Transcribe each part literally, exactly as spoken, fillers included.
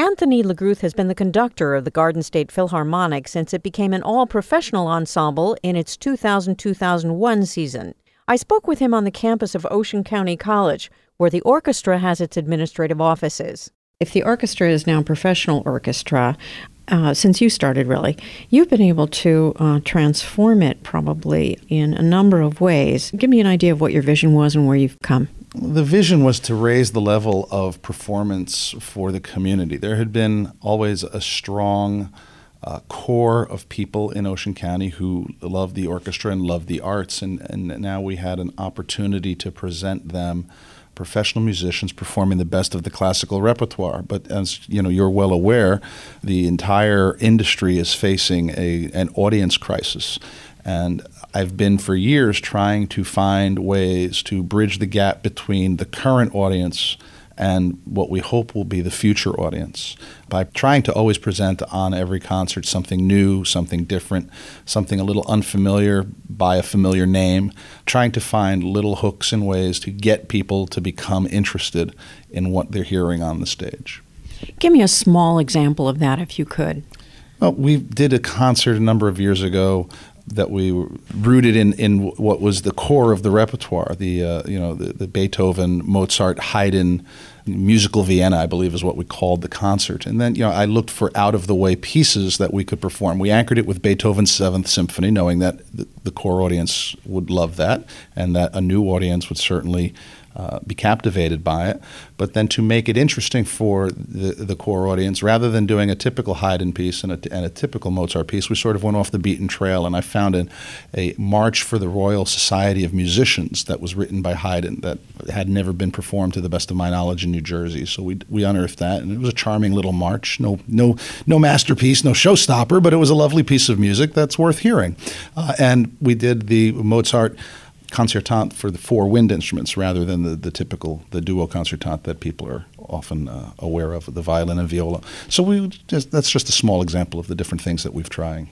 Anthony LeGruth has been the conductor of the Garden State Philharmonic since it became an all-professional ensemble in its two thousand two thousand one season. I spoke with him on the campus of Ocean County College, where the orchestra has its administrative offices. If the orchestra is now a professional orchestra, uh, since you started really, you've been able to uh, transform it probably in a number of ways. Give me an idea of what your vision was and where you've come. The vision was to raise the level of performance for the community. There had been always a strong uh, core of people in Ocean County who loved the orchestra and loved the arts, and, and now we had an opportunity to present them professional musicians performing the best of the classical repertoire. But as you know, you're well aware, the entire industry is facing a an audience crisis. And I've been for years trying to find ways to bridge the gap between the current audience and what we hope will be the future audience by trying to always present on every concert something new, something different, something a little unfamiliar by a familiar name, trying to find little hooks and ways to get people to become interested in what they're hearing on the stage. Give me a small example of that if you could. Well, we did a concert a number of years ago that we rooted in, in what was the core of the repertoire, the uh, you know the, the Beethoven, Mozart, Haydn, musical Vienna, I believe is what we called the concert. And then you know I looked for out-of-the-way pieces that we could perform. We anchored it with Beethoven's Seventh Symphony, knowing that the, the core audience would love that, and that a new audience would certainly Uh, be captivated by it, but then to make it interesting for the, the core audience, rather than doing a typical Haydn piece and a, and a typical Mozart piece, we sort of went off the beaten trail, and I found an, a March for the Royal Society of Musicians that was written by Haydn that had never been performed, to the best of my knowledge, in New Jersey. So we we unearthed that, and it was a charming little march. No no no masterpiece, no showstopper, but it was a lovely piece of music that's worth hearing. Uh, and we did the Mozart concertante for the four wind instruments rather than the, the typical, the duo concertante that people are often uh, aware of, the violin and viola. So we just, that's just a small example of the different things that we've trying.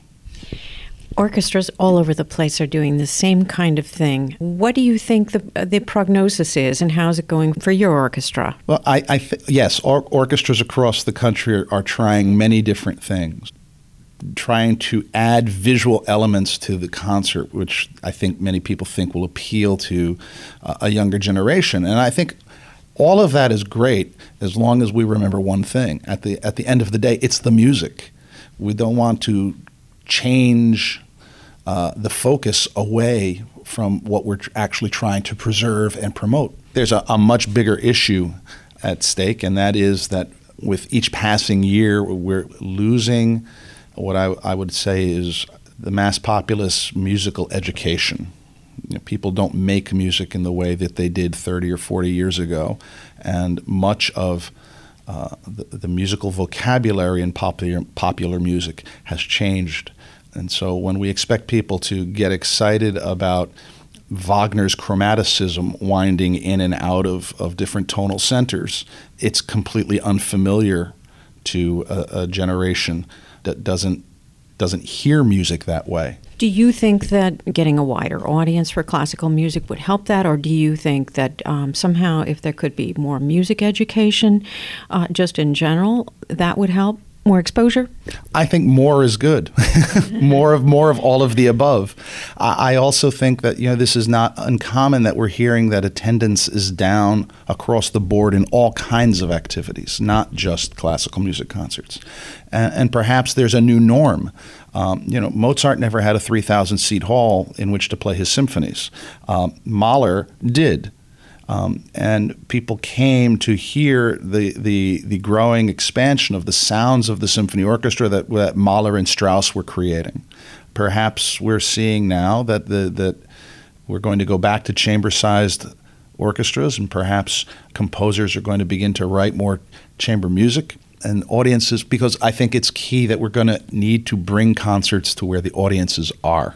Orchestras all over the place are doing the same kind of thing. What do you think the the prognosis is, and how's it going for your orchestra? Well, I, I th- yes, or- orchestras across the country are, are trying many different things, trying to add visual elements to the concert, which I think many people think will appeal to uh, a younger generation. And I think all of that is great as long as we remember one thing. At the at the end of the day, it's the music. We don't want to change uh, the focus away from what we're actually trying to preserve and promote. There's a, a much bigger issue at stake, and that is that with each passing year, we're losing what I, I would say is the mass populace musical education. You know, people don't make music in the way that they did thirty or forty years ago, and much of uh, the, the musical vocabulary in popular, popular music has changed. And so when we expect people to get excited about Wagner's chromaticism winding in and out of, of different tonal centers, it's completely unfamiliar to a, a generation that doesn't doesn't hear music that way. Do you think that getting a wider audience for classical music would help that, or do you think that um, somehow if there could be more music education uh, just in general, that would help? More exposure? I think more is good. more of more of all of the above. I, I also think that you know this is not uncommon that we're hearing that attendance is down across the board in all kinds of activities, not just classical music concerts. And, and perhaps there's a new norm. Um, you know, Mozart never had a three thousand seat hall in which to play his symphonies. Um, Mahler did. Um, and people came to hear the, the the growing expansion of the sounds of the symphony orchestra that, that Mahler and Strauss were creating. Perhaps we're seeing now that the that we're going to go back to chamber-sized orchestras, and perhaps composers are going to begin to write more chamber music, and audiences, because I think it's key that we're going to need to bring concerts to where the audiences are.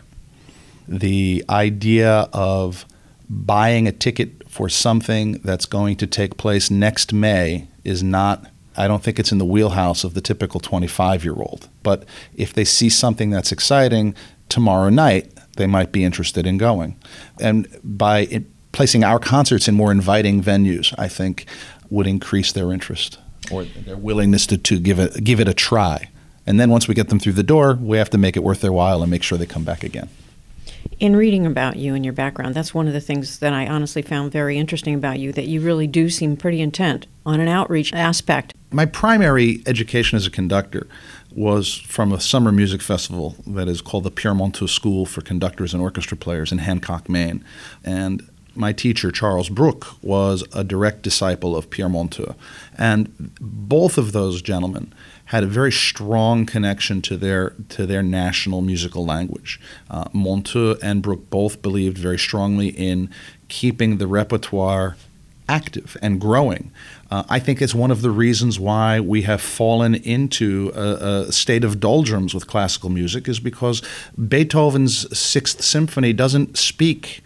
The idea of buying a ticket for something that's going to take place next May is not, I don't think it's in the wheelhouse of the typical twenty-five-year-old. But if they see something that's exciting tomorrow night, they might be interested in going. And by it, placing our concerts in more inviting venues, I think, would increase their interest. or their willingness to, to give it give it a try. And then once we get them through the door, we have to make it worth their while and make sure they come back again. In reading about you and your background, that's one of the things that I honestly found very interesting about you, that you really do seem pretty intent on an outreach aspect. My primary education as a conductor was from a summer music festival that is called the Pierre Monteux School for Conductors and Orchestra Players in Hancock, Maine. And my teacher, Charles Brook, was a direct disciple of Pierre Monteux. And both of those gentlemen had a very strong connection to their to their national musical language. Uh, Monteux and Brook both believed very strongly in keeping the repertoire active and growing. Uh, I think it's one of the reasons why we have fallen into a, a state of doldrums with classical music, is because Beethoven's Sixth Symphony doesn't speak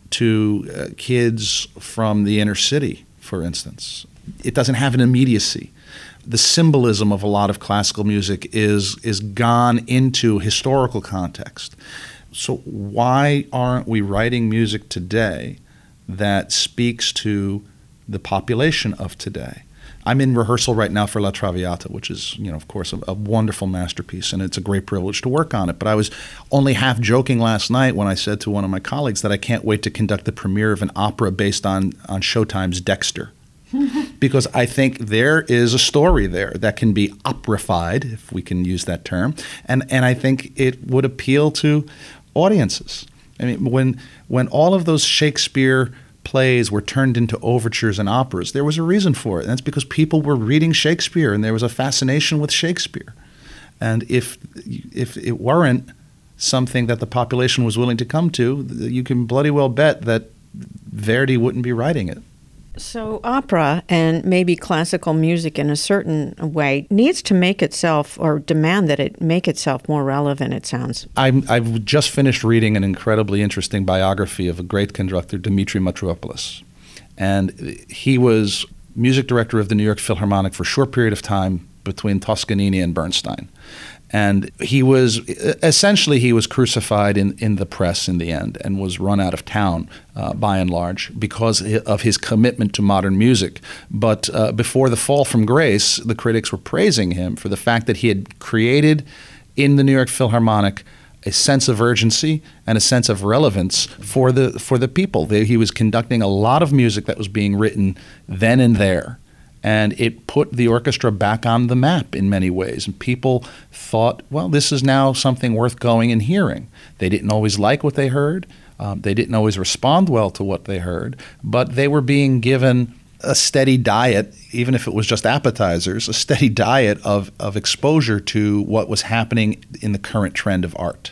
to uh, kids from the inner city, for instance. It doesn't have an immediacy. The symbolism of a lot of classical music is is gone into historical context. So why aren't we writing music today that speaks to the population of today? I'm in rehearsal right now for La Traviata, which is, you know, of course, a, a wonderful masterpiece, and it's a great privilege to work on it. But I was only half joking last night when I said to one of my colleagues that I can't wait to conduct the premiere of an opera based on, on Showtime's Dexter. Because I think there is a story there that can be operified, if we can use that term, and, and I think it would appeal to audiences. I mean, when when all of those Shakespeare plays were turned into overtures and operas, there was a reason for it, and that's because people were reading Shakespeare, and there was a fascination with Shakespeare. And if if it weren't something that the population was willing to come to, you can bloody well bet that Verdi wouldn't be writing it. So opera, and maybe classical music in a certain way, needs to make itself, or demand that it make itself more relevant, it sounds. I'm, I've just finished reading an incredibly interesting biography of a great conductor, Dimitri Mitropoulos. And he was music director of the New York Philharmonic for a short period of time between Toscanini and Bernstein. And he was, essentially he was crucified in, in the press in the end, and was run out of town uh, by and large because of his commitment to modern music. But uh, before the fall from grace, the critics were praising him for the fact that he had created in the New York Philharmonic a sense of urgency and a sense of relevance for the, for the people. He was conducting a lot of music that was being written then and there. And it put the orchestra back on the map in many ways. And people thought, well, this is now something worth going and hearing. They didn't always like what they heard. Um, they didn't always respond well to what they heard. But they were being given a steady diet, even if it was just appetizers, a steady diet of, of exposure to what was happening in the current trend of art.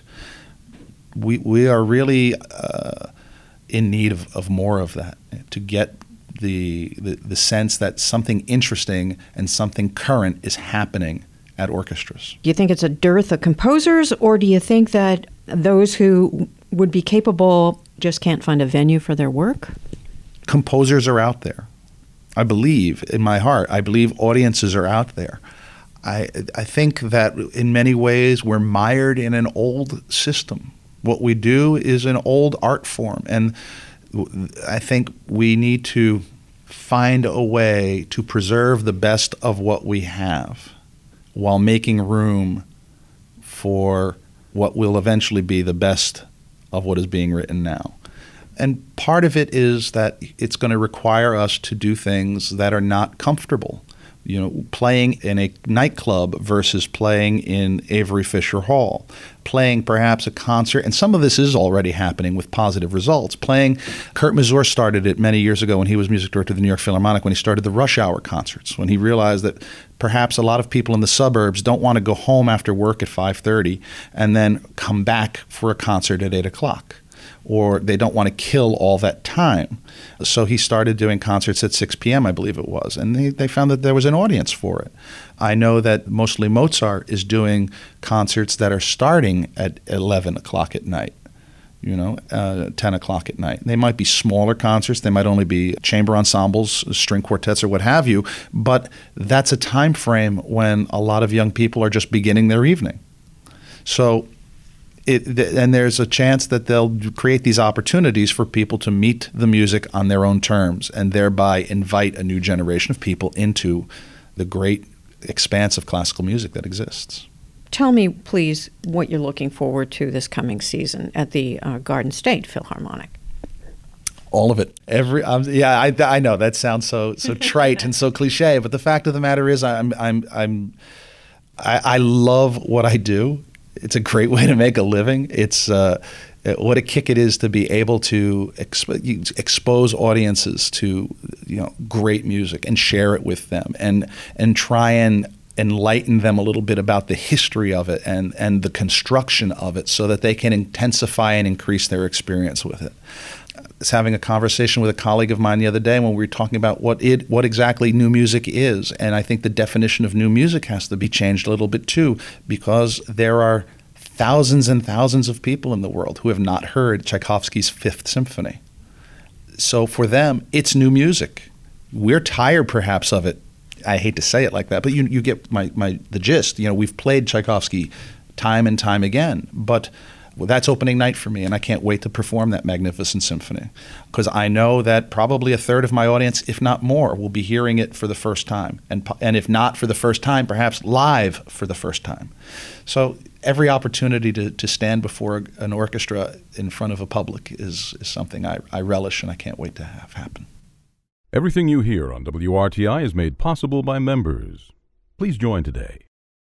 We, we are really uh, in need of, of more of that, to get The, the the sense that something interesting and something current is happening at orchestras. Do you think it's a dearth of composers, or do you think that those who would be capable just can't find a venue for their work? Composers are out there. I believe, in my heart, I believe audiences are out there. I I think that in many ways we're mired in an old system. What we do is an old art form, and I think we need to find a way to preserve the best of what we have while making room for what will eventually be the best of what is being written now. And part of it is that it's going to require us to do things that are not comfortable. You know, playing in a nightclub versus playing in Avery Fisher Hall, playing perhaps a concert, and some of this is already happening with positive results. Playing, Kurt Masur started it many years ago when he was music director of the New York Philharmonic, when he started the rush hour concerts, when he realized that perhaps a lot of people in the suburbs don't want to go home after work at five thirty and then come back for a concert at eight o'clock. Or they don't want to kill all that time. So he started doing concerts at six p.m., I believe it was, and they, they found that there was an audience for it. I know that Mostly Mozart is doing concerts that are starting at eleven o'clock at night, you know, uh, ten o'clock at night. They might be smaller concerts. They might only be chamber ensembles, string quartets, or what have you, but that's a time frame when a lot of young people are just beginning their evening. So It, th- and there's a chance that they'll create these opportunities for people to meet the music on their own terms and thereby invite a new generation of people into the great expanse of classical music that exists. Tell me, please, what you're looking forward to this coming season at the uh, Garden State Philharmonic. All of it. Every um, yeah, I, I know that sounds so so trite and so cliche, but the fact of the matter is, I'm I'm I'm I, I love what I do. It's a great way to make a living. It's uh, what a kick it is to be able to exp- expose audiences to, you know, great music and share it with them, and and try and enlighten them a little bit about the history of it and and the construction of it, so that they can intensify and increase their experience with it. I was having a conversation with a colleague of mine the other day when we were talking about what it, what exactly new music is, and I think the definition of new music has to be changed a little bit too, because there are thousands and thousands of people in the world who have not heard Tchaikovsky's Fifth Symphony. So for them, it's new music. We're tired perhaps of it. I hate to say it like that, but you you get my, my the gist. You know, we've played Tchaikovsky time and time again, but well, that's opening night for me, and I can't wait to perform that magnificent symphony, because I know that probably a third of my audience, if not more, will be hearing it for the first time, and and if not for the first time, perhaps live for the first time. So every opportunity to, to stand before an orchestra in front of a public is, is something I, I relish, and I can't wait to have happen. Everything you hear on W R T I is made possible by members. Please join today